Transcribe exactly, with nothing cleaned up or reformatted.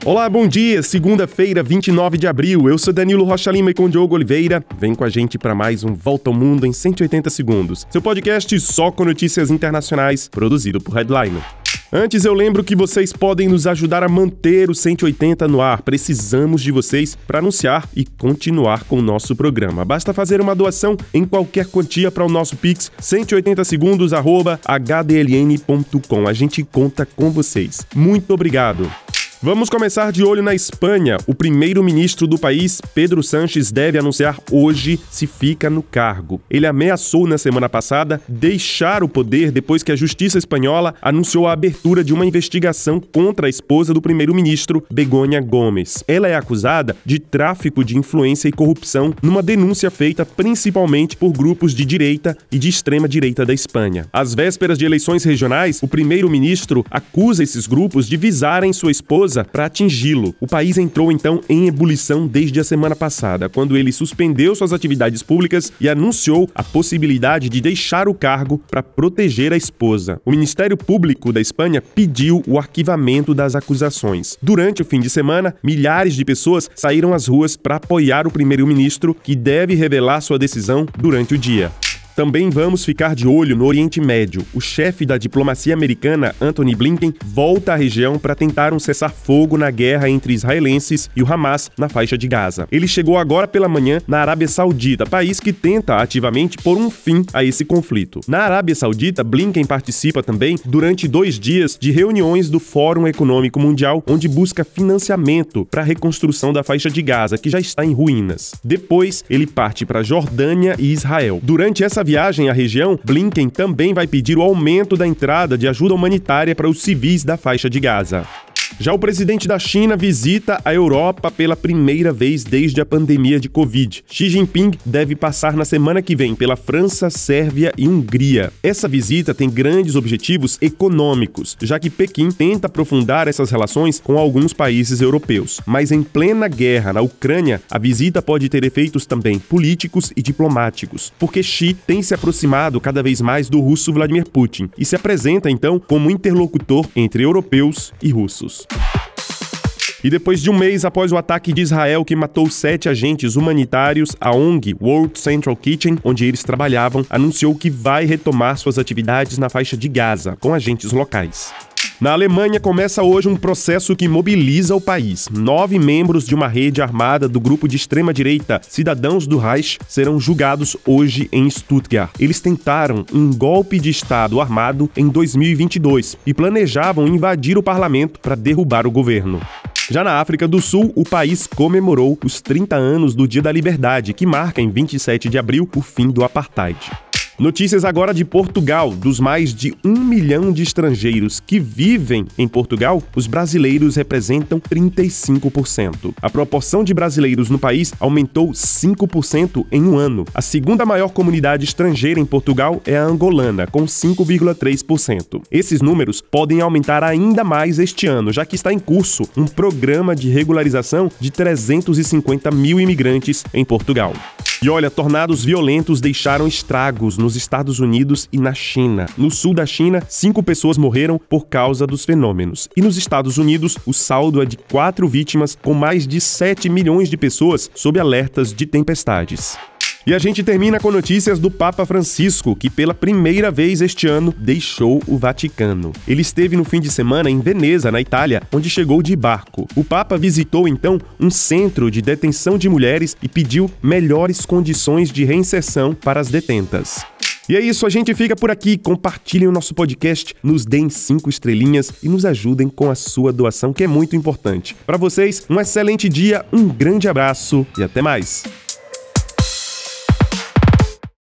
Olá, bom dia, segunda-feira, vinte e nove de abril, eu sou Danilo Rocha Lima e com Diogo Oliveira, vem com a gente para mais um Volta ao Mundo em cento e oitenta segundos, seu podcast só com notícias internacionais, produzido por Headliner. Antes eu lembro que vocês podem nos ajudar a manter o cento e oitenta no ar, precisamos de vocês para anunciar e continuar com o nosso programa. Basta fazer uma doação em qualquer quantia para o nosso Pix, cento e oitenta segundos arroba h d l n ponto com. A gente conta com vocês. Muito obrigado! Vamos começar de olho na Espanha. O primeiro-ministro do país, Pedro Sánchez, deve anunciar hoje se fica no cargo. Ele ameaçou na semana passada deixar o poder depois que a justiça espanhola anunciou a abertura de uma investigação contra a esposa do primeiro-ministro, Begoña Gómez. Ela é acusada de tráfico de influência e corrupção numa denúncia feita principalmente por grupos de direita e de extrema-direita da Espanha. Às vésperas de eleições regionais, o primeiro-ministro acusa esses grupos de visarem sua esposa para atingi-lo. O país entrou então em ebulição desde a semana passada, quando ele suspendeu suas atividades públicas e anunciou a possibilidade de deixar o cargo para proteger a esposa. O Ministério Público da Espanha pediu o arquivamento das acusações. Durante o fim de semana, milhares de pessoas saíram às ruas para apoiar o primeiro-ministro, que deve revelar sua decisão durante o dia. Também vamos ficar de olho no Oriente Médio. O chefe da diplomacia americana, Antony Blinken, volta à região para tentar um cessar-fogo na guerra entre israelenses e o Hamas na faixa de Gaza. Ele chegou agora pela manhã na Arábia Saudita, país que tenta ativamente pôr um fim a esse conflito. Na Arábia Saudita, Blinken participa também durante dois dias de reuniões do Fórum Econômico Mundial, onde busca financiamento para a reconstrução da faixa de Gaza, que já está em ruínas. Depois, ele parte para Jordânia e Israel. Durante essa viagem à região, Blinken também vai pedir o aumento da entrada de ajuda humanitária para os civis da faixa de Gaza. Já o presidente da China visita a Europa pela primeira vez desde a pandemia de Covid. Xi Jinping deve passar na semana que vem pela França, Sérvia e Hungria. Essa visita tem grandes objetivos econômicos, já que Pequim tenta aprofundar essas relações com alguns países europeus. Mas em plena guerra na Ucrânia, a visita pode ter efeitos também políticos e diplomáticos, porque Xi tem se aproximado cada vez mais do russo Vladimir Putin e se apresenta então como interlocutor entre europeus e russos. E depois de um mês após o ataque de Israel que matou sete agentes humanitários, a O N G World Central Kitchen, onde eles trabalhavam, anunciou que vai retomar suas atividades na faixa de Gaza, com agentes locais. Na Alemanha, começa hoje um processo que mobiliza o país. Nove membros de uma rede armada do grupo de extrema-direita Cidadãos do Reich serão julgados hoje em Stuttgart. Eles tentaram um golpe de Estado armado em dois mil e vinte e dois e planejavam invadir o parlamento para derrubar o governo. Já na África do Sul, o país comemorou os trinta anos do Dia da Liberdade, que marca em vinte e sete de abril o fim do apartheid. Notícias agora de Portugal. Dos mais de um milhão de estrangeiros que vivem em Portugal, os brasileiros representam trinta e cinco por cento. A proporção de brasileiros no país aumentou cinco por cento em um ano. A segunda maior comunidade estrangeira em Portugal é a angolana, com cinco vírgula três por cento. Esses números podem aumentar ainda mais este ano, já que está em curso um programa de regularização de trezentos e cinquenta mil imigrantes em Portugal. E olha, tornados violentos deixaram estragos nos Estados Unidos e na China. No sul da China, cinco pessoas morreram por causa dos fenômenos. E nos Estados Unidos, o saldo é de quatro vítimas, com mais de sete milhões de pessoas sob alertas de tempestades. E a gente termina com notícias do Papa Francisco, que pela primeira vez este ano deixou o Vaticano. Ele esteve no fim de semana em Veneza, na Itália, onde chegou de barco. O Papa visitou então um centro de detenção de mulheres e pediu melhores condições de reinserção para as detentas. E é isso, a gente fica por aqui. Compartilhem o nosso podcast, nos deem cinco estrelinhas e nos ajudem com a sua doação, que é muito importante. Para vocês, um excelente dia, um grande abraço e até mais!